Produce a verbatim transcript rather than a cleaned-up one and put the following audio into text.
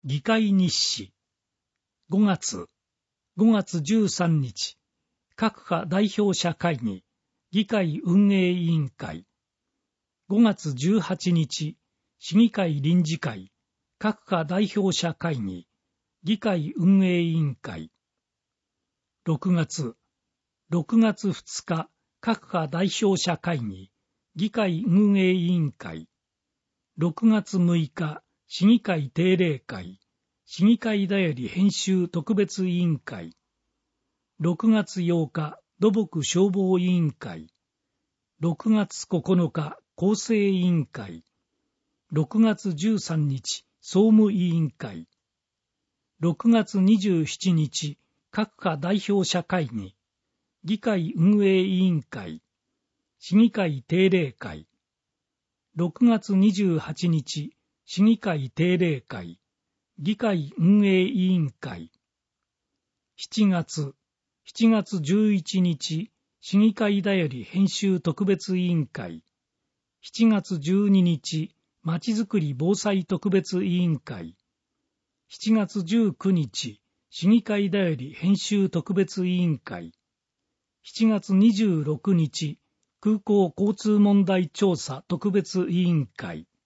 議会日誌。ごがつ、ごがつじゅうさんにち、各派代表者会議、議会運営委員会。ごがつじゅうはちにち、市議会臨時会、各派代表者会議、議会運営委員会。ろくがつ、ろくがつふつか、各派代表者会議、議会運営委員会。ろくがつむいか、市議会定例会、市議会だより編集特別委員会。ろくがつようか、土木消防委員会。ろくがつここのか、構成委員会。ろくがつじゅうさんにち、総務委員会。ろくがつにじゅうしちにち、各派代表者会議、議会運営委員会、市議会定例会。ろくがつにじゅうはちにち、市議会定例会、議会運営委員会。しちがつ、しちがつじゅういちにち、市議会だより編集特別委員会。しちがつじゅうににち、まちづくり防災特別委員会。しちがつじゅうくにち、市議会だより編集特別委員会。しちがつにじゅうろくにち、空港交通問題調査特別委員会。